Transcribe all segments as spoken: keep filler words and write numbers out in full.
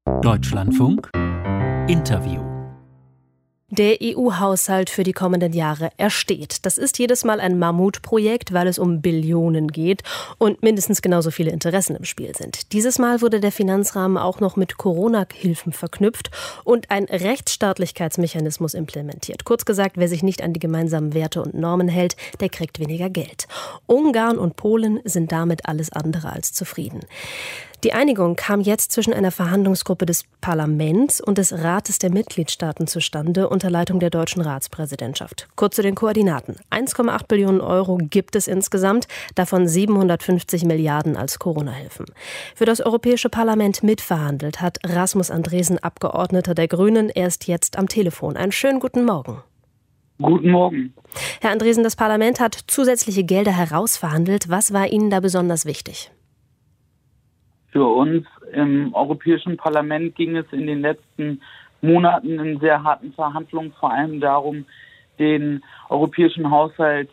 Deutschlandfunk Interview. Der E U-Haushalt für die kommenden Jahre, er steht. Das ist jedes Mal ein Mammutprojekt, weil es um Billionen geht und mindestens genauso viele Interessen im Spiel sind. Dieses Mal wurde der Finanzrahmen auch noch mit Corona-Hilfen verknüpft und ein Rechtsstaatlichkeitsmechanismus implementiert. Kurz gesagt, wer sich nicht an die gemeinsamen Werte und Normen hält, der kriegt weniger Geld. Ungarn und Polen sind damit alles andere als zufrieden. Die Einigung kam jetzt zwischen einer Verhandlungsgruppe des Parlaments und des Rates der Mitgliedstaaten zustande unter Leitung der deutschen Ratspräsidentschaft. Kurz zu den Koordinaten. eins Komma acht Billionen Euro gibt es insgesamt, davon siebenhundertfünfzig Milliarden als Corona-Hilfen. Für das Europäische Parlament mitverhandelt hat Rasmus Andresen, Abgeordneter der Grünen. Er ist jetzt am Telefon. Einen schönen guten Morgen. Guten Morgen. Herr Andresen, das Parlament hat zusätzliche Gelder herausverhandelt. Was war Ihnen da besonders wichtig? Für uns im Europäischen Parlament ging es in den letzten Monaten in sehr harten Verhandlungen vor allem darum, den europäischen Haushalt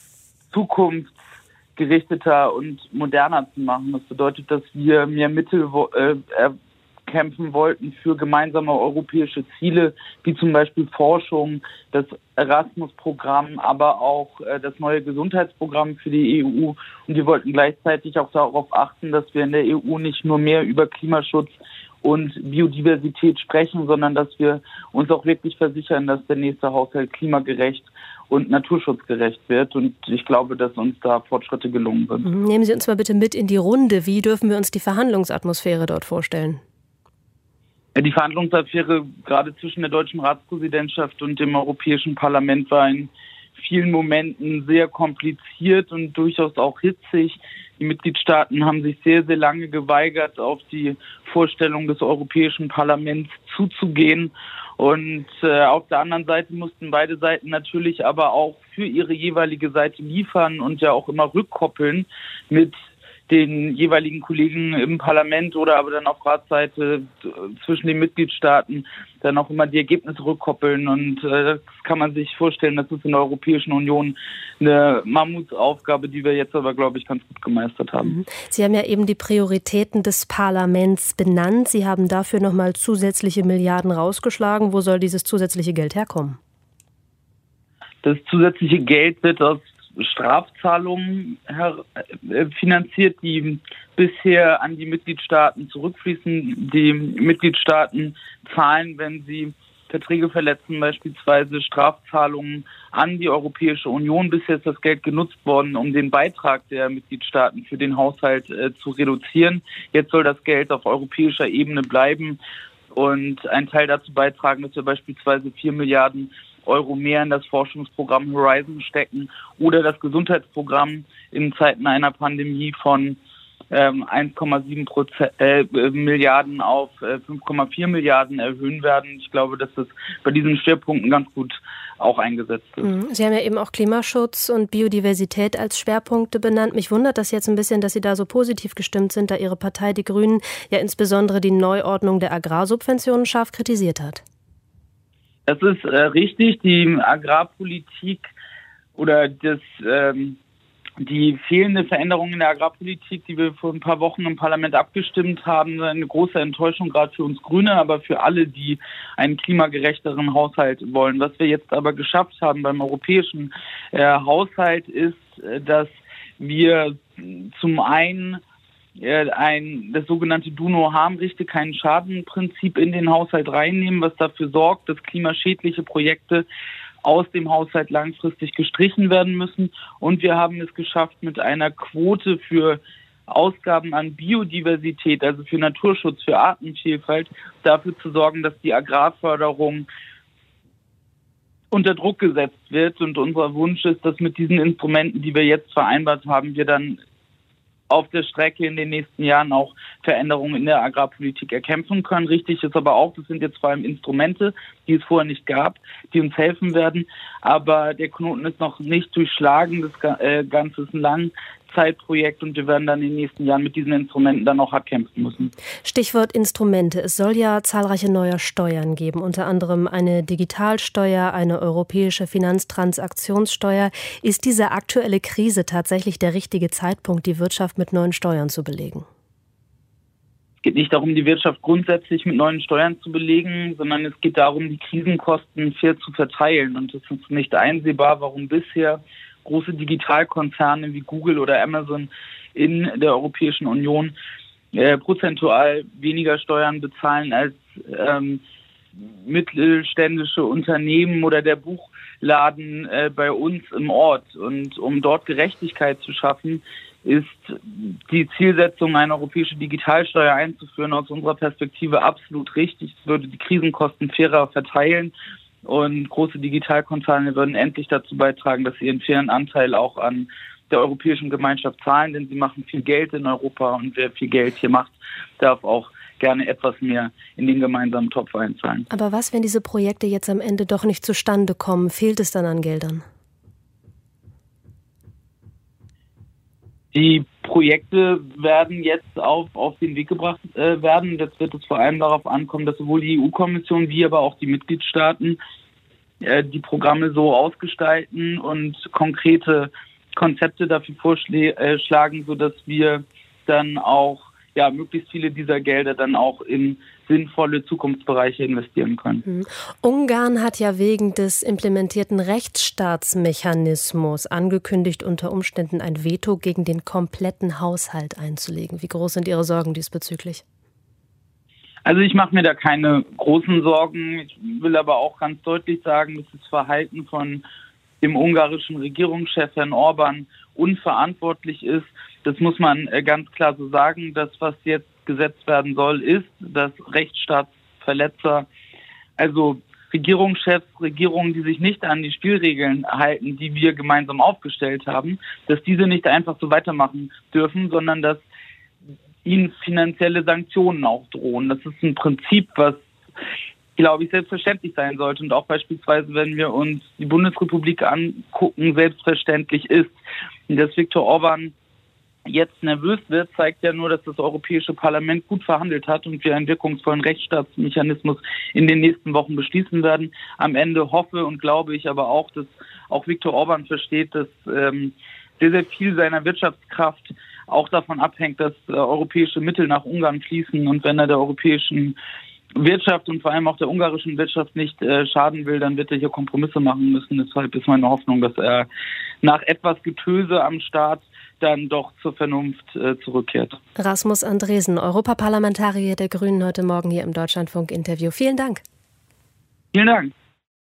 zukunftsgerichteter und moderner zu machen. Das bedeutet, dass wir mehr Mittel äh, kämpfen wollten für gemeinsame europäische Ziele, wie zum Beispiel Forschung, das Erasmus-Programm, aber auch äh, das neue Gesundheitsprogramm für die E U. Und wir wollten gleichzeitig auch darauf achten, dass wir in der E U nicht nur mehr über Klimaschutz und Biodiversität sprechen, sondern dass wir uns auch wirklich versichern, dass der nächste Haushalt klimagerecht und naturschutzgerecht wird. Und ich glaube, dass uns da Fortschritte gelungen sind. Nehmen Sie uns mal bitte mit in die Runde. Wie dürfen wir uns die Verhandlungsatmosphäre dort vorstellen? Die Verhandlungsaffäre gerade zwischen der deutschen Ratspräsidentschaft und dem Europäischen Parlament war in vielen Momenten sehr kompliziert und durchaus auch hitzig. Die Mitgliedstaaten haben sich sehr, sehr lange geweigert, auf die Vorstellung des Europäischen Parlaments zuzugehen. Und äh, auf der anderen Seite mussten beide Seiten natürlich aber auch für ihre jeweilige Seite liefern und ja auch immer rückkoppeln mit den jeweiligen Kollegen im Parlament oder aber dann auf Ratsseite zwischen den Mitgliedstaaten dann auch immer die Ergebnisse rückkoppeln. Und äh, das kann man sich vorstellen, das ist in der Europäischen Union eine Mammutsaufgabe, die wir jetzt aber, glaube ich, ganz gut gemeistert haben. Sie haben ja eben die Prioritäten des Parlaments benannt. Sie haben dafür nochmal zusätzliche Milliarden rausgeschlagen. Wo soll dieses zusätzliche Geld herkommen? Das zusätzliche Geld wird aus Strafzahlungen her- äh, finanziert, die bisher an die Mitgliedstaaten zurückfließen. Die Mitgliedstaaten zahlen, wenn sie Verträge verletzen, beispielsweise Strafzahlungen an die Europäische Union. Bisher ist das Geld genutzt worden, um den Beitrag der Mitgliedstaaten für den Haushalt äh, zu reduzieren. Jetzt soll das Geld auf europäischer Ebene bleiben und einen Teil dazu beitragen, dass wir beispielsweise vier Milliarden Euro mehr in das Forschungsprogramm Horizon stecken oder das Gesundheitsprogramm in Zeiten einer Pandemie von ähm, eins Komma sieben Prozent, äh, Milliarden auf äh, fünf Komma vier Milliarden erhöhen werden. Ich glaube, dass das bei diesen Schwerpunkten ganz gut auch eingesetzt ist. Sie haben ja eben auch Klimaschutz und Biodiversität als Schwerpunkte benannt. Mich wundert das jetzt ein bisschen, dass Sie da so positiv gestimmt sind, da Ihre Partei, die Grünen, ja insbesondere die Neuordnung der Agrarsubventionen scharf kritisiert hat. Das ist äh, richtig. Die Agrarpolitik oder das, ähm, die fehlende Veränderung in der Agrarpolitik, die wir vor ein paar Wochen im Parlament abgestimmt haben, eine große Enttäuschung gerade für uns Grüne, aber für alle, die einen klimagerechteren Haushalt wollen. Was wir jetzt aber geschafft haben beim europäischen äh, Haushalt ist, äh, dass wir zum einen ein das sogenannte Do-No-Harm-Richte, kein Schadenprinzip in den Haushalt reinnehmen, was dafür sorgt, dass klimaschädliche Projekte aus dem Haushalt langfristig gestrichen werden müssen. Und wir haben es geschafft, mit einer Quote für Ausgaben an Biodiversität, also für Naturschutz, für Artenvielfalt, dafür zu sorgen, dass die Agrarförderung unter Druck gesetzt wird. Und unser Wunsch ist, dass mit diesen Instrumenten, die wir jetzt vereinbart haben, wir dann auf der Strecke in den nächsten Jahren auch Veränderungen in der Agrarpolitik erkämpfen können. Richtig ist aber auch, das sind jetzt vor allem Instrumente, die es vorher nicht gab, die uns helfen werden. Aber der Knoten ist noch nicht durchschlagen. Das Ganze ist ein Langzeitprojekt und wir werden dann in den nächsten Jahren mit diesen Instrumenten dann auch hart kämpfen müssen. Stichwort Instrumente. Es soll ja zahlreiche neue Steuern geben, unter anderem eine Digitalsteuer, eine europäische Finanztransaktionssteuer. Ist diese aktuelle Krise tatsächlich der richtige Zeitpunkt, die Wirtschaft mit neuen Steuern zu belegen? Es geht nicht darum, die Wirtschaft grundsätzlich mit neuen Steuern zu belegen, sondern es geht darum, die Krisenkosten fair zu verteilen. Und es ist nicht einsehbar, warum bisher große Digitalkonzerne wie Google oder Amazon in der Europäischen Union äh, prozentual weniger Steuern bezahlen als ähm, mittelständische Unternehmen oder der Buchladen äh, bei uns im Ort. Und um dort Gerechtigkeit zu schaffen, ist die Zielsetzung, eine europäische Digitalsteuer einzuführen, aus unserer Perspektive absolut richtig. Es würde die Krisenkosten fairer verteilen und große Digitalkonzerne würden endlich dazu beitragen, dass sie ihren fairen Anteil auch an der europäischen Gemeinschaft zahlen, denn sie machen viel Geld in Europa und wer viel Geld hier macht, darf auch gerne etwas mehr in den gemeinsamen Topf einzahlen. Aber was, wenn diese Projekte jetzt am Ende doch nicht zustande kommen? Fehlt es dann an Geldern? Die Projekte werden jetzt auf, auf den Weg gebracht äh, werden. Jetzt wird es vor allem darauf ankommen, dass sowohl die E U-Kommission wie aber auch die Mitgliedstaaten äh, die Programme so ausgestalten und konkrete Konzepte dafür vorschlagen, sodass wir dann auch ja, möglichst viele dieser Gelder dann auch in sinnvolle Zukunftsbereiche investieren können. Mhm. Ungarn hat ja wegen des implementierten Rechtsstaatsmechanismus angekündigt, unter Umständen ein Veto gegen den kompletten Haushalt einzulegen. Wie groß sind Ihre Sorgen diesbezüglich? Also ich mache mir da keine großen Sorgen. Ich will aber auch ganz deutlich sagen, dass das Verhalten von dem ungarischen Regierungschef Herrn Orban unverantwortlich ist. Das muss man ganz klar so sagen. Das, was jetzt gesetzt werden soll, ist, dass Rechtsstaatsverletzer, also Regierungschefs, Regierungen, die sich nicht an die Spielregeln halten, die wir gemeinsam aufgestellt haben, dass diese nicht einfach so weitermachen dürfen, sondern dass ihnen finanzielle Sanktionen auch drohen. Das ist ein Prinzip, was, glaube ich, selbstverständlich sein sollte und auch beispielsweise, wenn wir uns die Bundesrepublik angucken, selbstverständlich ist. Und dass Viktor Orban jetzt nervös wird, zeigt ja nur, dass das Europäische Parlament gut verhandelt hat und wir einen wirkungsvollen Rechtsstaatsmechanismus in den nächsten Wochen beschließen werden. Am Ende hoffe und glaube ich aber auch, dass auch Viktor Orban versteht, dass ähm, sehr, sehr viel seiner Wirtschaftskraft auch davon abhängt, dass äh, europäische Mittel nach Ungarn fließen und wenn er der europäischen Wirtschaft und vor allem auch der ungarischen Wirtschaft nicht äh, schaden will, dann wird er hier Kompromisse machen müssen. Deshalb ist meine Hoffnung, dass er nach etwas Getöse am Staat dann doch zur Vernunft äh, zurückkehrt. Rasmus Andresen, Europaparlamentarier der Grünen, heute Morgen hier im Deutschlandfunk-Interview. Vielen Dank. Vielen Dank.